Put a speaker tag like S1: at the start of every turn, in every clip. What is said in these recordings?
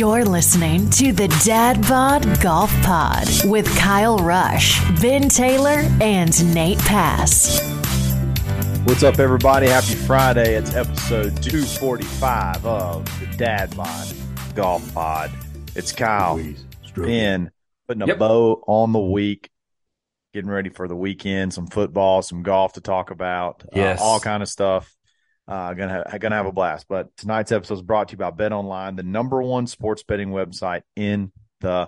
S1: You're listening to the Dad Bod Golf Pod with Kyle Rush, Ben Taylor, and Nate Pass.
S2: What's up, everybody? Happy Friday. It's episode 245 of the Dad Bod Golf Pod. It's Kyle, Ben, putting a bow on the week, getting ready for the weekend, some football, some golf to talk about, all kind of stuff. Gonna have a blast. But tonight's episode is brought to you by BetOnline, the #1 sports betting website in the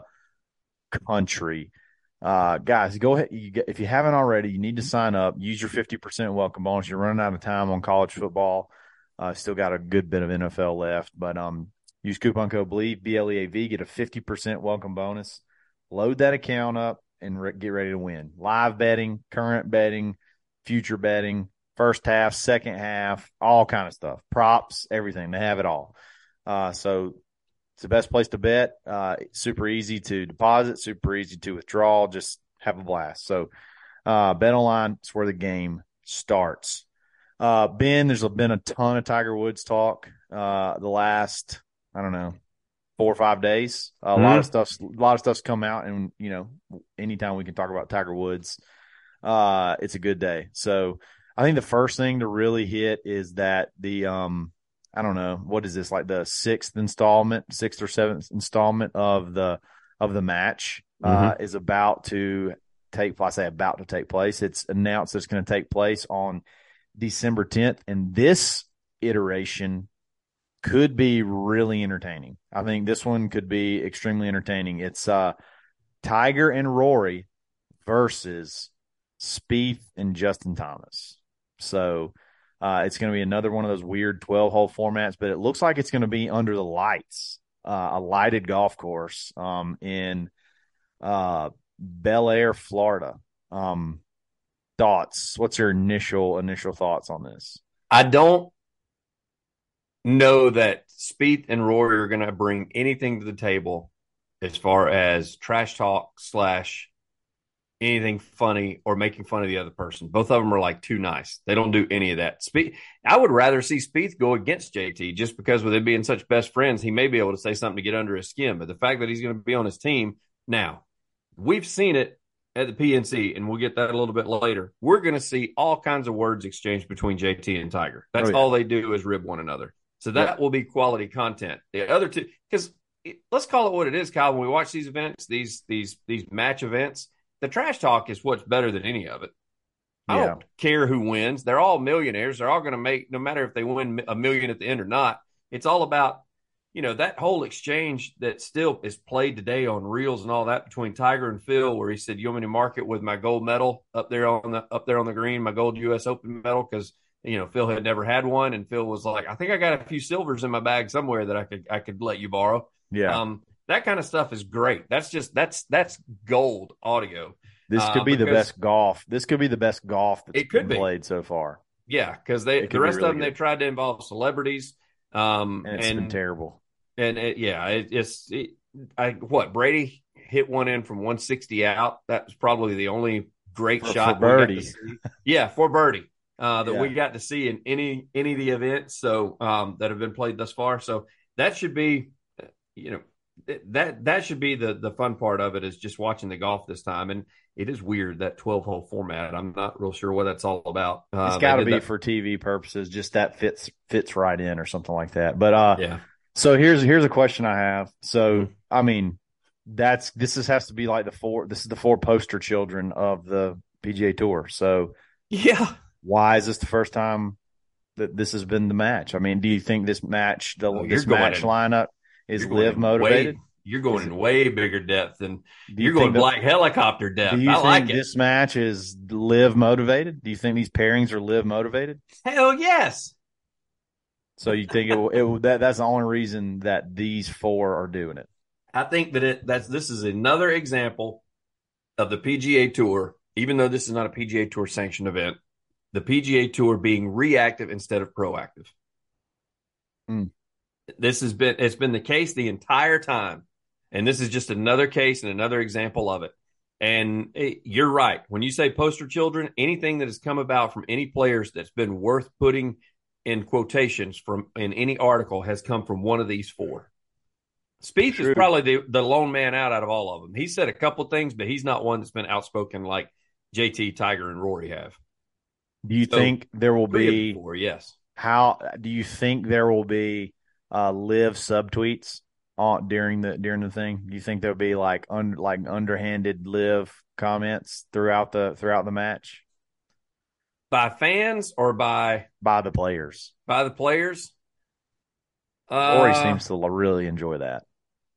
S2: country. Guys, go ahead. If you haven't already, you need to sign up. Use your 50% welcome bonus. You're running out of time on college football. Still got a good bit of NFL left, but use coupon code BLEAV, BLEAV, get a 50% welcome bonus. Load that account up and get ready to win. Live betting, current betting, future betting, first half, second half, all kind of stuff. Props, everything. They have it all. So it's the best place to bet. Super easy to deposit, super easy to withdraw. Just have a blast. So BetOnline is where the game starts. Ben, there's been a ton of Tiger Woods talk the last, 4 or 5 days. A lot of stuff's come out, and anytime we can talk about Tiger Woods, it's a good day. So I think the first thing to really hit is that the what is this, like the sixth or seventh installment of the match is about to take place. I say about to take place. It's announced it's going to take place on December 10th, and this iteration could be really entertaining. I think this one could be extremely entertaining. It's Tiger and Rory versus Spieth and Justin Thomas. So it's going to be another one of those weird 12-hole formats, but it looks like it's going to be under the lights, a lighted golf course in Bel Air, Florida. Thoughts? What's your initial thoughts on this?
S3: I don't know that Spieth and Rory are going to bring anything to the table as far as trash talk / anything funny or making fun of the other person. Both of them are like too nice. They don't do any of that. I would rather see Spieth go against JT, just because with them being such best friends, he may be able to say something to get under his skin. But the fact that he's going to be on his team now, we've seen it at the PNC, and we'll get that a little bit later. We're going to see all kinds of words exchanged between JT and Tiger. That's all they do is rib one another. So that will be quality content. The other two, because let's call it what it is, Kyle. When we watch these events, these match events, the trash talk is what's better than any of it. I don't care who wins. They're all millionaires. They're all going to make, no matter if they win $1 million at the end or not. It's all about, that whole exchange that still is played today on reels and all that between Tiger and Phil, where he said, "You want me to mark it with my gold medal up there on the green, my gold U.S. Open medal?" Because Phil had never had one, and Phil was like, "I think I got a few silvers in my bag somewhere that I could let you borrow." Yeah. That kind of stuff is great. That's gold audio.
S2: This could be the best golf. This could be the best golf that's been played so far.
S3: Yeah, because the rest of them, they've tried to involve celebrities.
S2: And it's been terrible.
S3: And Brady hit one in from 160 out. That was probably the only great shot
S2: for birdie.
S3: For birdie that we got to see in any of the events that have been played thus far. So that should be, that should be the fun part of it, is just watching the golf this time. And it is weird, that 12-hole format. I'm not real sure what that's all about.
S2: It's got to be for TV purposes. Just that fits right in or something like that. But so here's a question I have. So I mean, this has to be like the four poster children of the PGA Tour. So why is this the first time that this has been the match? I mean, do you think this match lineup is live motivated?
S3: You're going in way bigger depth than you're going black helicopter depth.
S2: Do you think this match is live motivated? Do you think these pairings are live motivated?
S3: Hell yes.
S2: So you think that's the only reason that these four are doing it?
S3: I think that this is another example of the PGA Tour, even though this is not a PGA Tour sanctioned event, the PGA Tour being reactive instead of proactive. It's been the case the entire time. And this is just another case and another example of it. And you're right. When you say poster children, anything that has come about from any players that's been worth putting in quotations in any article has come from one of these four. Spieth is probably the lone man out of all of them. He said a couple things, but he's not one that's been outspoken like JT, Tiger, and Rory have.
S2: Do you think there will be?
S3: Yes.
S2: How do you think there will be live subtweets during the thing? Do you think there'll be like underhanded live comments throughout the match
S3: by fans or by
S2: the players?
S3: By the players.
S2: Rory seems to really enjoy that.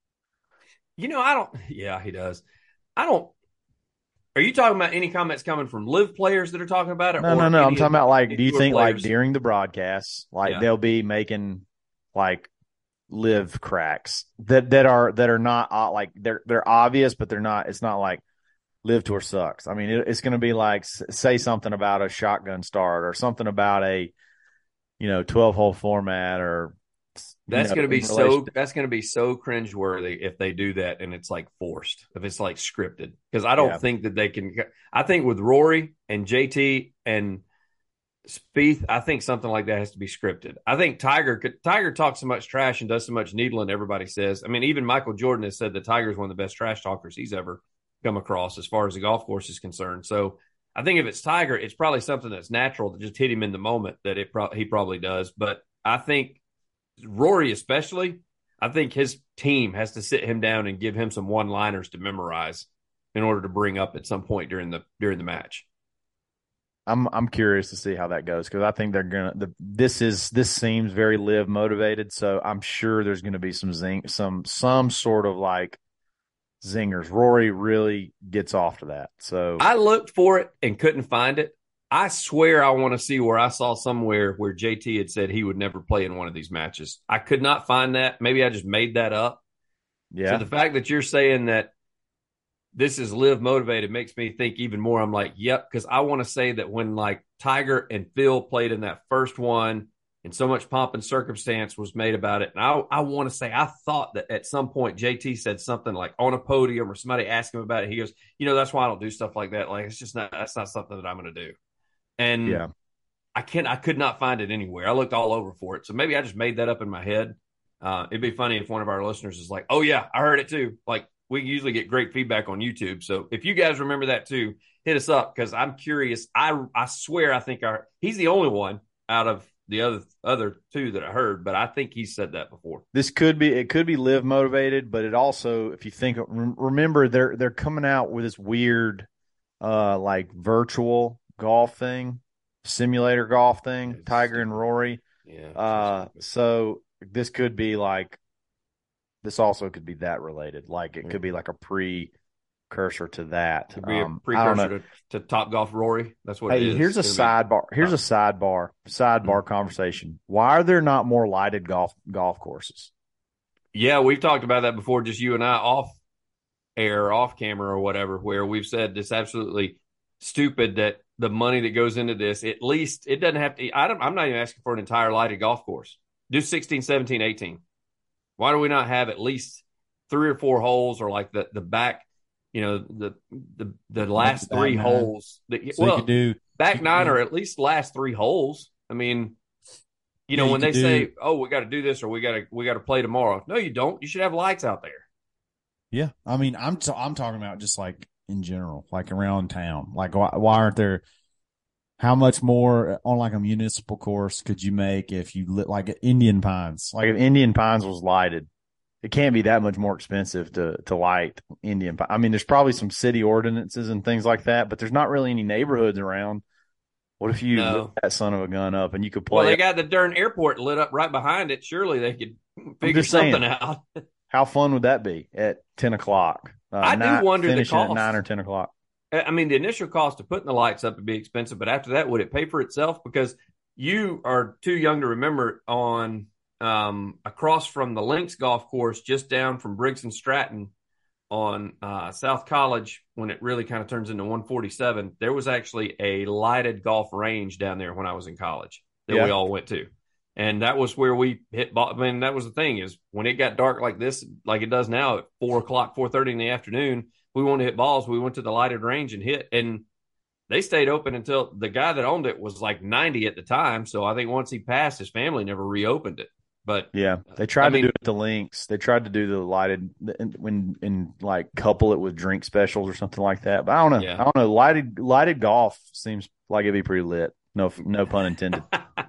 S3: I don't. Yeah, he does. I don't. Are you talking about any comments coming from live players that are talking about it?
S2: No. I'm talking about do you think players? During the broadcasts, they'll be making live cracks that are not they're obvious, but they're not. It's not like live tour sucks. I mean, it's going to be say something about a shotgun start or something about a 12-hole format or.
S3: That's going to be so cringeworthy if they do that and it's forced, if it's scripted, because I don't think that they can. I think with Rory and JT and Spieth, I think something like that has to be scripted. I think Tiger talks so much trash and does so much needling. Everybody says, I mean, even Michael Jordan has said that Tiger is one of the best trash talkers he's ever come across as far as the golf course is concerned. So I think if it's Tiger, it's probably something that's natural to just hit him in the moment that he probably does. But I think Rory especially, I think his team has to sit him down and give him some one-liners to memorize in order to bring up at some point during the match.
S2: I'm curious to see how that goes, because I think they're gonna. This seems very live motivated, so I'm sure there's going to be some sort of zingers. Rory really gets off to that. So
S3: I looked for it and couldn't find it. I swear I want to see where I saw somewhere where JT had said he would never play in one of these matches. I could not find that. Maybe I just made that up.
S2: Yeah.
S3: So the fact that you're saying that this is live motivated makes me think even more. I'm like, yep, because I want to say that when Tiger and Phil played in that first one and so much pomp and circumstance was made about it. And I want to say I thought that at some point JT said something on a podium or somebody asked him about it. He goes, that's why I don't do stuff like that. That's not something that I'm going to do. And
S2: yeah.
S3: I could not find it anywhere. I looked all over for it. So maybe I just made that up in my head. It'd be funny if one of our listeners is like, oh yeah, I heard it too. We usually get great feedback on YouTube. So if you guys remember that too, hit us up, because I'm curious. I swear I think he's the only one out of the other two that I heard, but I think he said that before.
S2: It could be live motivated, but it also, if you think, remember they're coming out with this weird virtual golf thing, simulator golf thing, Tiger and Rory.
S3: Yeah.
S2: So this could be this also could be that related. It could be a precursor to that.
S3: Could be a precursor to Top Golf Rory. That's what it is.
S2: Here's a sidebar. Here's a sidebar conversation. Why are there not more lighted golf courses?
S3: Yeah, we've talked about that before, just you and I off air, off camera or whatever, where we've said it's absolutely stupid that the money that goes into this, at least it doesn't have to. I'm not even asking for an entire lighted golf course. Do 16, 17, 18. Why do we not have at least 3 or 4 holes, or the back, the last 3 holes? You could do back 9 or at least last 3 holes. I mean, when they say, "Oh, we got to do this," or we got to play tomorrow. No, you don't. You should have lights out there.
S4: Yeah, I mean, I'm talking about just in general, around town. Why aren't there? How much more on a municipal course could you make if you lit Indian Pines?
S2: If Indian Pines was lighted, it can't be that much more expensive to light Indian Pines. I mean, there's probably some city ordinances and things like that, but there's not really any neighborhoods around. What if you lit that son of a gun up and you could play?
S3: Well, they got the darn airport lit up right behind it. Surely they could figure something out.
S2: How fun would that be at 10 o'clock?
S3: I do wonder the cost.
S2: At 9 or 10 o'clock.
S3: I mean, the initial cost of putting the lights up would be expensive, but after that, would it pay for itself? Because you are too young to remember on across from the Links golf course, just down from Briggs and Stratton on South College, when it really kind of turns into 147, there was actually a lighted golf range down there when I was in college that we all went to. And that was where we hit ball. I mean, that was the thing, is when it got dark like this, like it does now at 4 o'clock, 4:30 in the afternoon, we wanted to hit balls. We went to the lighted range and hit, and they stayed open until the guy that owned it was 90 at the time. So I think once he passed, his family never reopened it. But
S2: yeah, they tried to do it at the links. They tried to do the lighted when like couple it with drink specials or something like that. But I don't know.
S3: Yeah.
S2: I don't know. Lighted golf seems like it'd be pretty lit. No pun intended.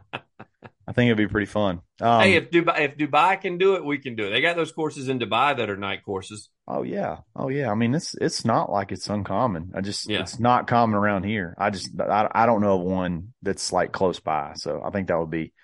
S2: I think it'd be pretty fun.
S3: Hey, if Dubai can do it, we can do it. They got those courses in Dubai that are night courses.
S2: Oh yeah. I mean, it's not like it's uncommon. It's not common around here. I don't know of one that's like close by. So I think that would be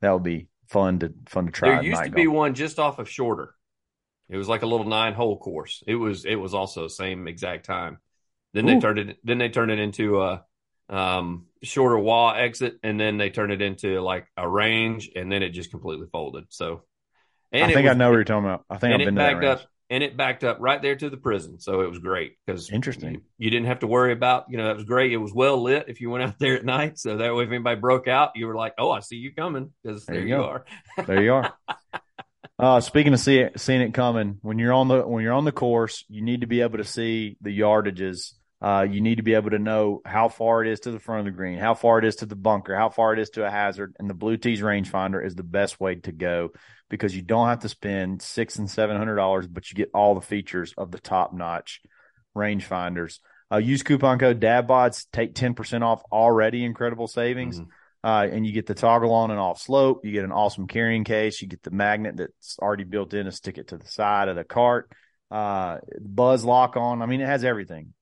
S2: fun to try.
S3: There used to be one just off of Shorter. It was like a little 9-hole course. It was also same exact time. Then they turned it into a Shorter wall exit, and then they turned it into like a range, and then it just completely folded. So,
S2: I think I know what you're talking about. I think I've been to that range.
S3: And it backed up right there to the prison. So it was great because
S2: interesting.
S3: You didn't have to worry about, that was great. It was well lit if you went out there at night. So that way, if anybody broke out, you were like, oh, I see you coming, because there you are.
S2: There you are. Speaking of seeing it coming, when you're on the course, you need to be able to see the yardages. You need to be able to know how far it is to the front of the green, how far it is to the bunker, how far it is to a hazard. And the Blue Tees rangefinder is the best way to go, because you don't have to spend $600 and $700, but you get all the features of the top-notch rangefinders. Use coupon code DADBODS, take 10% off already incredible savings. Mm-hmm. And you get the toggle on and off slope. You get an awesome carrying case. You get the magnet that's already built in to stick it to the side of the cart. Buzz lock on. I mean, it has everything.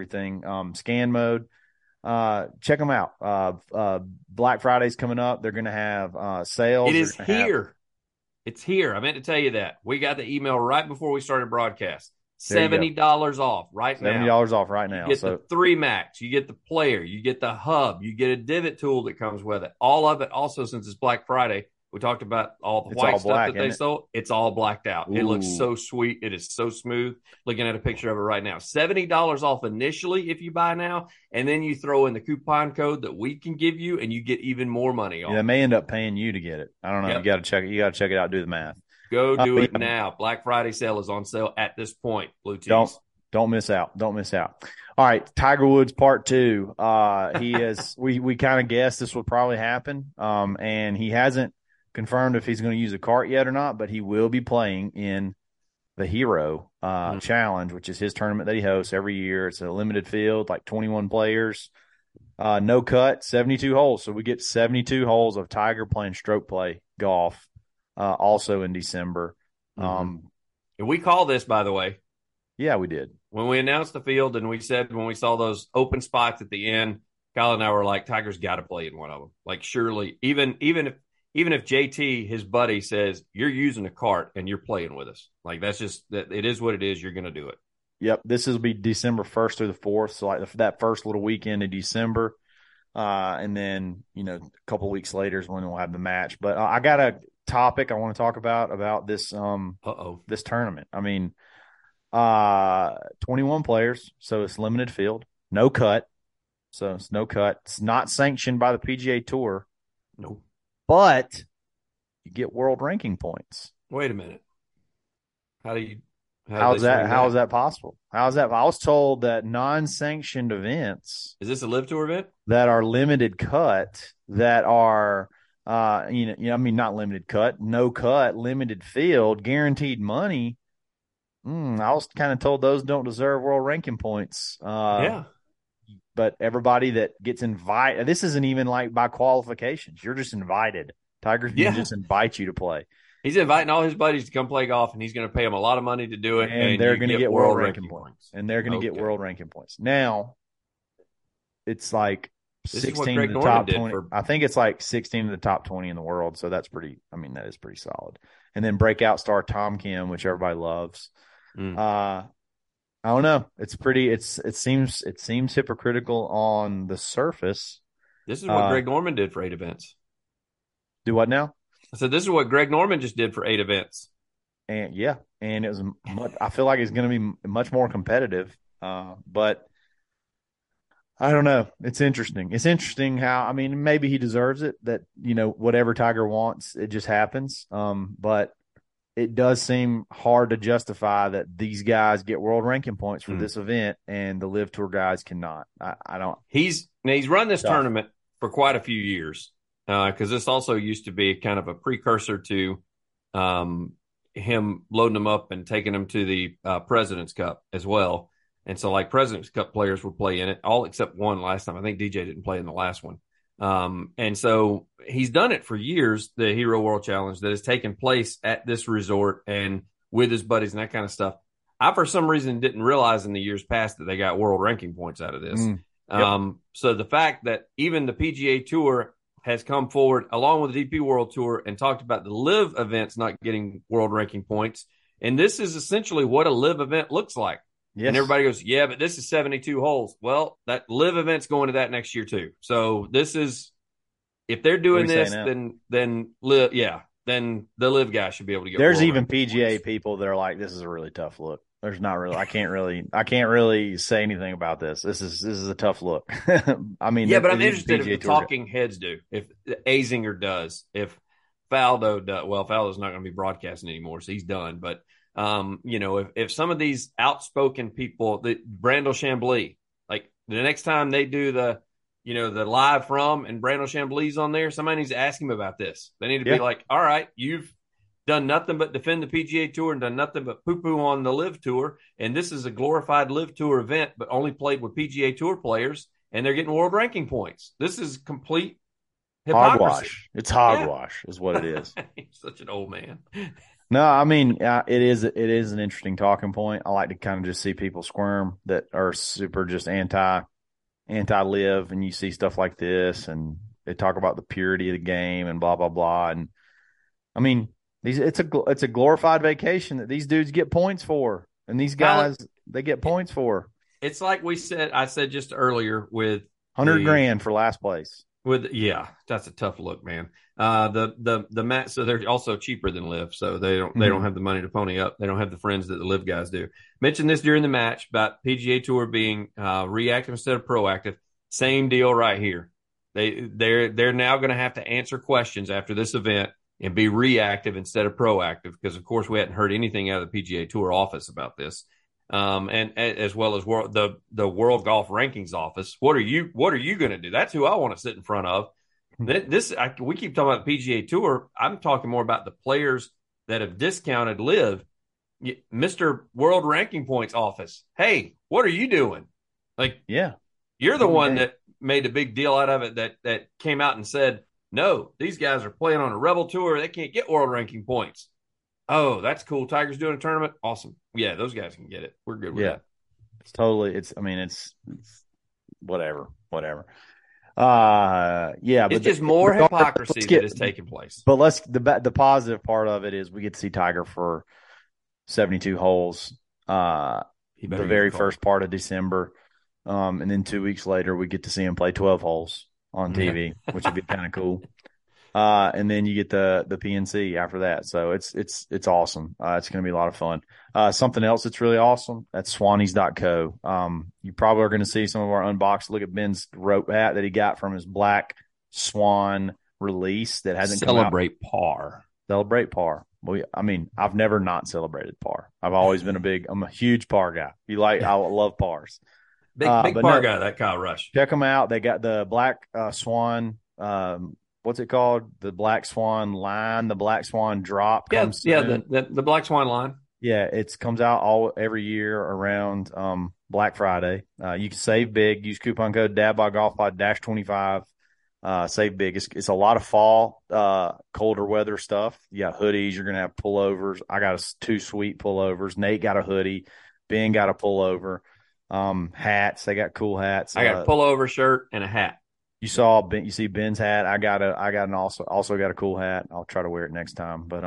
S2: Scan mode. Check them out. Black Friday's coming up. They're going to have sales.
S3: It is here. It's here. I meant to tell you that. We got the email right before we started broadcast. $70 off right now.
S2: $70 off right now.
S3: You get the 3 Max. You get the player. You get the hub. You get a divot tool that comes with it. All of it. Also, since it's Black Friday, we talked about all the white stuff that they sold. It's all blacked out. Ooh. It looks so sweet. It is so smooth. Looking at a picture of it right now. $70 off initially if you buy now, and then you throw in the coupon code that we can give you, and you get even more money off.
S2: Yeah, they may end up paying you to get it. I don't know. Yep. You got to check it out. Do the math.
S3: Go do it now. Black Friday sale is on sale at this point. Blue Tees.
S2: Don't miss out. Don't miss out. All right, Tiger Woods Part 2. He is. we kind of guessed this would probably happen, and he hasn't confirmed if he's going to use a cart yet or not, but he will be playing in the Hero Challenge, which is his tournament that he hosts every year. It's a limited field, like 21 players, no cut, 72 holes. So we get 72 holes of Tiger playing stroke play golf, also in December.
S3: And we call this, by the way.
S2: Yeah, we did.
S3: When we announced the field and we said when we saw those open spots at the end, Kyle and I were like, Tiger's got to play in one of them. Like, surely, even if JT, his buddy, says you're using a cart and you're playing with us, like that's just that. It is what it is. You're going to do it.
S2: Yep. This will be December 1st through the 4th. So like that first little weekend in December. And then, a couple of weeks later is when we'll have the match. But I got a topic I want to talk about this, this tournament. I mean, 21 players. So it's limited field, no cut. So it's no cut. It's not sanctioned by the PGA Tour.
S3: No.
S2: But you get world ranking points.
S3: Wait a minute. How is
S2: that possible? How is that? I was told that non-sanctioned events.
S3: Is this a Live Tour event?
S2: That are limited cut, that are, not limited cut, no cut, limited field, guaranteed money. I was kind of told those don't deserve world ranking points.
S3: Yeah.
S2: But everybody that gets invited, this isn't even like by qualifications. You're just invited. Tiger's going to just invite you to play.
S3: He's inviting all his buddies to come play golf, and he's going to pay them a lot of money to do it.
S2: And they're going to get world ranking points. And they're going to get world ranking points. Now, it's like 16 of the top 20. I think it's like 16 of the top 20 in the world. So that's that is pretty solid. And then breakout star Tom Kim, which everybody loves. I don't know. It seems hypocritical on the surface.
S3: This is what Greg Norman did for 8 events.
S2: Do what now?
S3: I said, this is what Greg Norman just did for 8 events.
S2: And it was I feel like it's going to be much more competitive. But I don't know. It's interesting. It's interesting how, maybe he deserves it, that, whatever Tiger wants, it just happens. But it does seem hard to justify that these guys get world ranking points for this event and the Live Tour guys cannot. I don't.
S3: He's run this tournament for quite a few years, because this also used to be kind of a precursor to him loading them up and taking them to the President's Cup as well. And so, like, President's Cup players would play in it, all except one last time. I think DJ didn't play in the last one. And so he's done it for years, the Hero World Challenge that has taken place at this resort and with his buddies and that kind of stuff. I, for some reason, didn't realize in the years past that they got world ranking points out of this. Yep. So the fact that even the PGA Tour has come forward along with the DP World Tour and talked about the live events not getting world ranking points. And this is essentially what a live event looks like. Yes. And everybody goes, yeah, but this is 72 holes. Well, that live event's going to that next year too. So this is, if they're doing this, then live, then the live guy should be able to get.
S2: There's even PGA points. People that are like, this is a really tough look. There's not really, I can't really say anything about this. This is a tough look. I mean,
S3: yeah, but I'm interested if the talking heads do, if Azinger does, if Faldo does. Well, Faldo's not going to be broadcasting anymore, so he's done. But if some of these outspoken people, Brandel Chambly, like the next time they do the live from and Brandel Chambly's on there, somebody needs to ask him about this. They need to be like, all right, you've done nothing but defend the PGA Tour and done nothing but poo-poo on the Live Tour, and this is a glorified Live Tour event, but only played with PGA Tour players, and they're getting world ranking points. This is complete hypocrisy.
S2: Hogwash. It's hogwash is what it is.
S3: He's such an old man.
S2: No, I mean, it is an interesting talking point. I like to kind of just see people squirm that are super just anti-live, and you see stuff like this, and they talk about the purity of the game and blah, blah, blah. And I mean, it's a glorified vacation that these dudes get points for, and these guys they get points for.
S3: It's like I said just earlier with
S2: $100,000 for last place.
S3: That's a tough look, man. The mat, so they're also cheaper than Live, so they don't have the money to pony up. They don't have the friends that the Live guys do. Mentioned this during the match about PGA Tour being reactive instead of proactive. Same deal right here. They're now going to have to answer questions after this event and be reactive instead of proactive, because of course we hadn't heard anything out of the PGA Tour office about this, and as well as the World Golf Rankings office. What are you going to do? That's who I want to sit in front of. We keep talking about the PGA Tour. I'm talking more about the players that have discounted Live. Mr. World Ranking Points office. Hey, what are you doing? You're the one that made a big deal out of it, that came out and said, no, these guys are playing on a Rebel Tour. They can't get world ranking points. Oh, that's cool. Tiger's doing a tournament. Awesome. Yeah, those guys can get it. We're good with that.
S2: It's totally. It's whatever. But
S3: it's just more hypocrisy that is taking place.
S2: But the positive part of it is we get to see Tiger for 72 holes. The very first part of December, and then 2 weeks later we get to see him play 12 holes on TV, which would be kind of cool. And then you get the PNC after that. So it's awesome. It's going to be a lot of fun. Something else that's really awesome, that's Swannies.co. You probably are going to see some of our unboxed. Look at Ben's rope hat that he got from his Black Swan release that hasn't come out. Celebrate par. Well, I mean, I've never not celebrated par. I've always been I'm a huge par guy. I love pars.
S3: Big par guy, that Kyle Rush.
S2: Check them out. They got the Black Swan. What's it called? The Black Swan line, the Black Swan drop.
S3: The Black Swan line.
S2: Yeah, it comes out every year around Black Friday. You can save big. Use coupon code DadBodGolfPod -25. Save big. It's a lot of fall, colder weather stuff. You got hoodies. You're gonna have pullovers. I got 2 sweet pullovers. Nate got a hoodie. Ben got a pullover. Hats. They got cool hats.
S3: I got a pullover shirt and a hat.
S2: You see Ben's hat. I got also got a cool hat. I'll try to wear it next time. But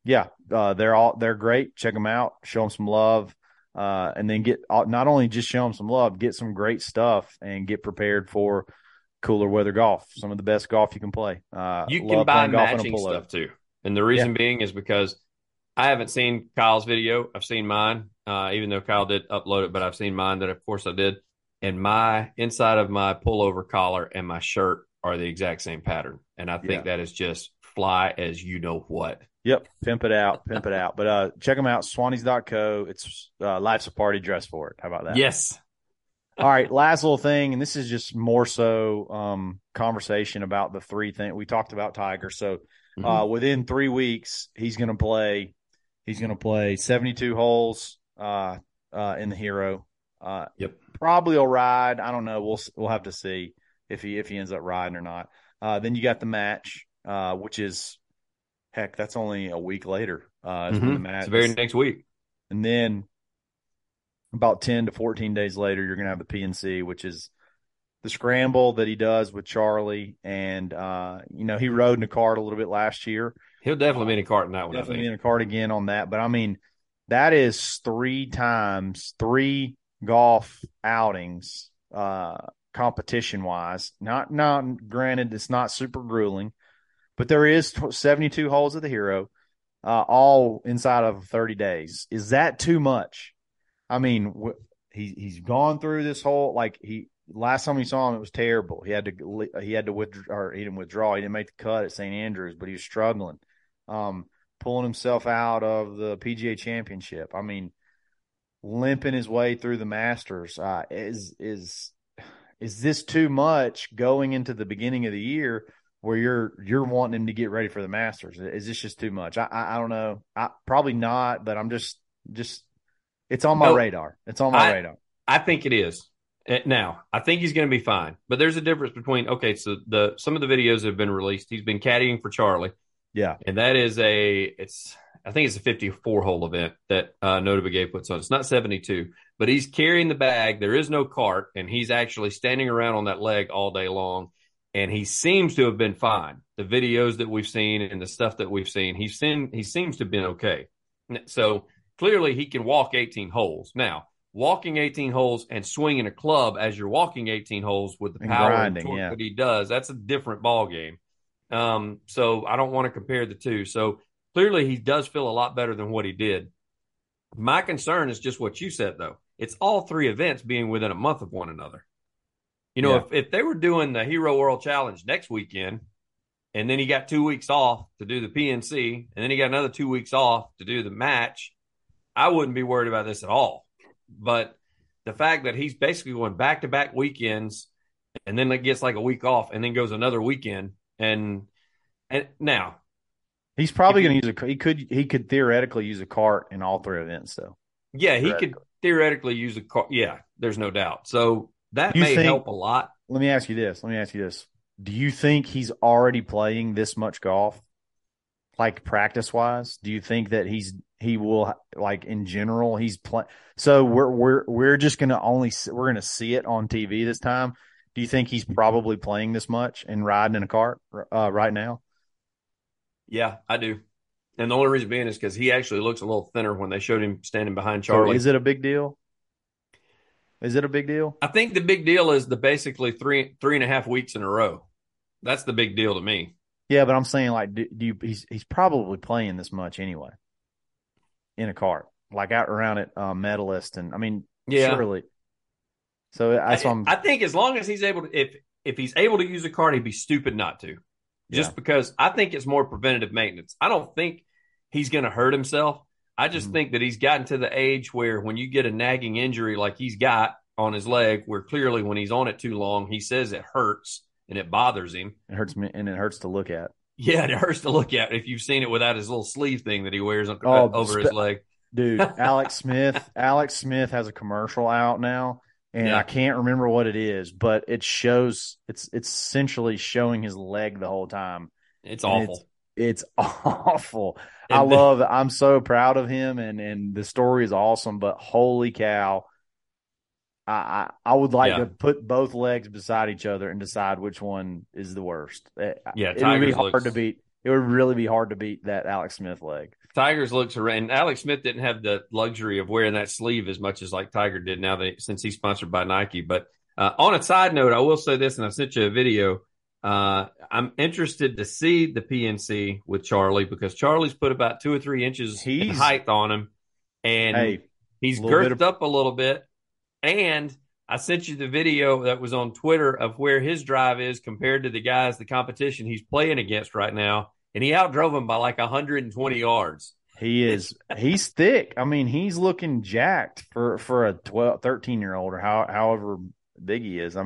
S2: they're great. Check them out. Show them some love, and then not only just show them some love, get some great stuff and get prepared for cooler weather golf. Some of the best golf you can play.
S3: You can buy matching stuff too, and the reason being is because I haven't seen Kyle's video. I've seen mine, even though Kyle did upload it, but I've seen mine that, of course, I did. And my inside of my pullover collar and my shirt are the exact same pattern. And I think that is just fly as you know what.
S2: Yep. Pimp it out. But check them out. Swannies.co. It's life's a party, dress for it. How about that?
S3: Yes.
S2: All right. Last little thing. And this is just more so conversation about the 3 things. We talked about Tiger. So
S3: Mm-hmm.
S2: Within 3 weeks, he's going to play. He's going to play 72 holes in the Hero.
S3: Yep.
S2: Probably will ride. I don't know. We'll have to see if he ends up riding or not. Then you got the match, which is heck. That's only a week later. Is when the match.
S3: It's the very next week.
S2: And then about 10 to 14 days later, you're going to have the PNC, which is the scramble that he does with Charlie. And, he rode in a cart a little bit last year.
S3: He'll definitely be in a cart in that one.
S2: Definitely be in a cart again on that. But, I mean, that is 3 golf outings, competition-wise. Not granted, it's not super grueling. But there is 72 holes of the Hero, all inside of 30 days. Is that too much? I mean, he's gone through this whole last time we saw him, it was terrible. He had to withdraw, or he didn't withdraw. He didn't make the cut at St. Andrews, but he was struggling, pulling himself out of the PGA Championship. I mean, limping his way through the Masters. Is this too much going into the beginning of the year where you're wanting him to get ready for the Masters? Is this just too much? I don't know. Probably not, but I'm just it's on my radar. It's on my radar.
S3: I think it is. Now, I think he's going to be fine. But there's a difference between, so some of the videos that have been released, he's been caddying for Charlie.
S2: Yeah.
S3: And that is I think it's a 54-hole event that Notah Begay puts on. It's not 72, but he's carrying the bag. There is no cart, and he's actually standing around on that leg all day long. And he seems to have been fine. The videos that we've seen and the stuff that we've seen, he seems to have been okay. So clearly he can walk 18 holes. Now, walking 18 holes and swinging a club as you're walking 18 holes with the power and torque that he does, that's a different ball game. So I don't want to compare the two. So clearly he does feel a lot better than what he did. My concern is just what you said, though. It's all 3 events being within a month of one another. If they were doing the Hero World Challenge next weekend, and then he got 2 weeks off to do the PNC, and then he got another 2 weeks off to do the match, I wouldn't be worried about this at all. But the fact that he's basically going back-to-back weekends, and then it gets like a week off, and then goes another weekend, and now
S2: he's probably going to use he could theoretically use a cart in all 3 events, though.
S3: Yeah, he could theoretically use a cart. Yeah, there's no doubt. So that may help a lot.
S2: Let me ask you this. Do you think he's already playing this much golf, like practice-wise? Do you think that he will, like, in general, he's playing? So we're just going to we're going to see it on TV this time. Do you think he's probably playing this much and riding in a cart right now?
S3: Yeah, I do. And the only reason being is because he actually looks a little thinner when they showed him standing behind Charlie.
S2: So is it a big deal? I think
S3: the big deal is the basically 3.5 weeks in a row. That's the big deal to me.
S2: Yeah, but I'm saying, like, he's probably playing this much anyway in a cart, like out around at Medalist, and I mean, surely. So that's what
S3: I think as long as he's able to, if he's able to use a cart, he'd be stupid not to. Just because I think it's more preventative maintenance. I don't think he's going to hurt himself. I just think that he's gotten to the age where when you get a nagging injury like he's got on his leg, where clearly when he's on it too long, he says it hurts and it bothers him.
S2: It hurts me, and it hurts to look at.
S3: Yeah, it hurts to look at if you've seen it without his little sleeve thing that he wears over his leg.
S2: Dude, Alex Smith has a commercial out now, and I can't remember what it is, but it shows it's essentially showing his leg the whole time.
S3: It's awful.
S2: It's awful. I'm so proud of him, and the story is awesome, but holy cow. I would like to put both legs beside each other and decide which one is the worst. It would be hard to beat. It would really be hard to beat that Alex Smith leg.
S3: Tiger's looks horrendous. And Alex Smith didn't have the luxury of wearing that sleeve as much as like Tiger did since he's sponsored by Nike. But on a side note, I will say this, and I sent you a video. I'm interested to see the PNC with Charlie because Charlie's put about 2 or 3 inches in height on him, and he's girthed up a little bit. And I sent you the video that was on Twitter of where his drive is compared to the competition he's playing against right now, and he outdrove him by like 120 yards.
S2: He's thick. I mean, he's looking jacked for a 13-year-old or however big he is. I mean,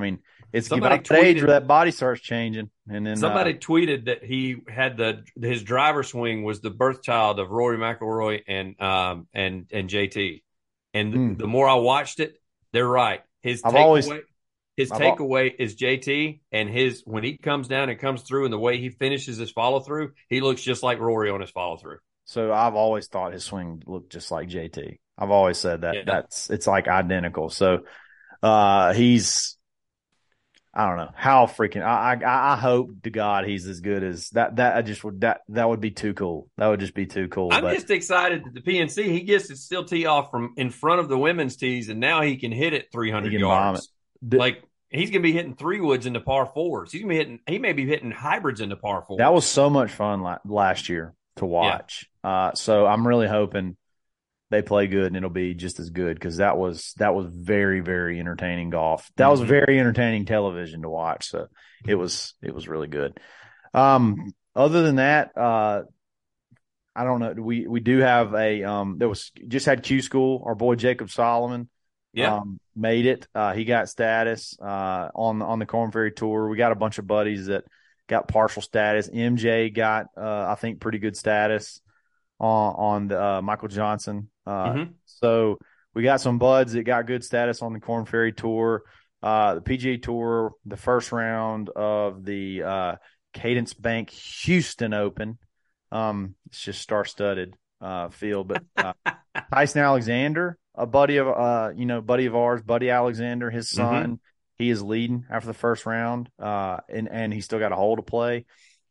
S2: it's about that age where that body starts changing. And then
S3: somebody tweeted that he had his driver swing was the birth child of Rory McIlroy and JT. And the more I watched it, they're right. His takeaway is JT, and when he comes down and comes through, and the way he finishes his follow through, he looks just like Rory on his follow through.
S2: So I've always thought his swing looked just like JT. I've always said that. Yeah. It's like identical. So he's, I don't know how freaking. I hope to God he's as good as that. That would be too cool. That would just be too cool.
S3: I'm just excited that the PNC he gets to still tee off from in front of the women's tees, and now he can hit it 300 yards. Like he's gonna be hitting 3-woods into par 4s. He may be hitting hybrids into par 4s.
S2: That was so much fun last year to watch. Yeah. So I'm really hoping they play good and it'll be just as good, because that was very, very entertaining golf. That was very entertaining television to watch. So it was really good. Other than that, I don't know. We do have just had Q School. Our boy Jacob Solomon made it. He got status on the Korn Ferry Tour. We got a bunch of buddies that got partial status. MJ got I think pretty good status on the Michael Johnson. So we got some buds that got good status on the Korn Ferry Tour. The PGA Tour, the first round of the Cadence Bank Houston Open. It's just star-studded field. But Tyson Alexander, a buddy of ours, Buddy Alexander, his son, he is leading after the first round, and he's still got a hole to play.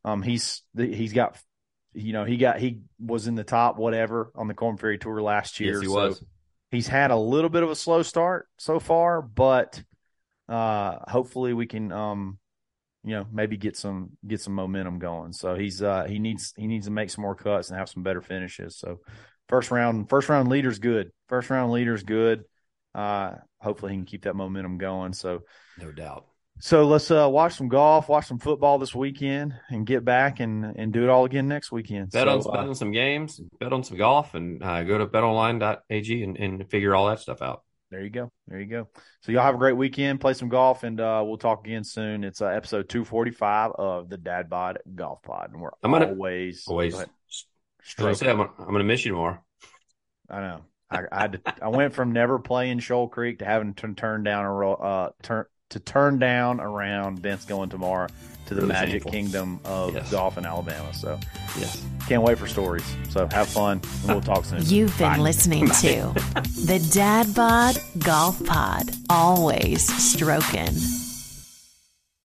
S2: He was in the top whatever on the Korn Ferry Tour last year.
S3: Yes, he was.
S2: He's had a little bit of a slow start so far, but hopefully we can maybe get some momentum going. So he needs to make some more cuts and have some better finishes. So first round leader's good. Hopefully he can keep that momentum going. So
S3: no doubt.
S2: So let's watch some golf, watch some football this weekend, and get back and do it all again next weekend.
S3: Bet on some games, bet on some golf, and go to betonline.ag and figure all that stuff out.
S2: There you go. So y'all have a great weekend, play some golf, and we'll talk again soon. It's episode 245 of the Dad Bod Golf Pod, and
S3: I'm always stroking. I'm gonna miss you tomorrow.
S2: I know. I went from never playing Shoal Creek to having to turn down around Vince going tomorrow to the Magic Kingdom of golf in Alabama. So can't wait for stories. So have fun, and we'll talk soon.
S1: You've been listening to the Dad Bod Golf Pod, always stroking.